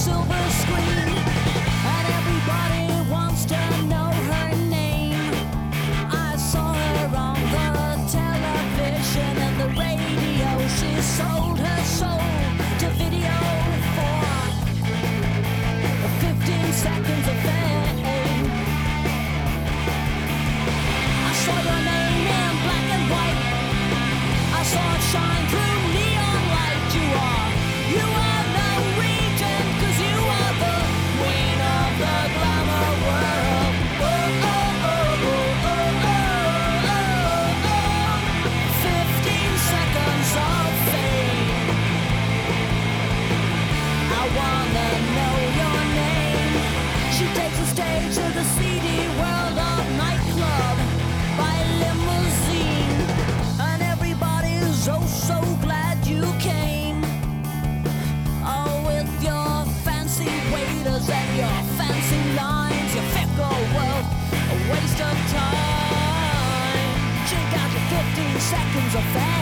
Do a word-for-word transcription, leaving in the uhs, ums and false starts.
silver screen, and everybody wants to know her name. I saw her on the television and the radio. She sold her soul to video for fifteen seconds of fame. I saw your name in black and white. I saw it shine through neon light. You are, you are Norwegian, 'cause you are the queen of the glamour world. Oh, oh, oh, oh, oh, oh, oh, oh. Fifteen seconds of fame. I wanna know your name. She takes the stage to the seedy world of nightclub by limousine, and everybody's oh so glad you came. Oh, with your fancy waiters and your fancy lines, your fickle world, a waste of time. Check out your fifteen seconds of fame.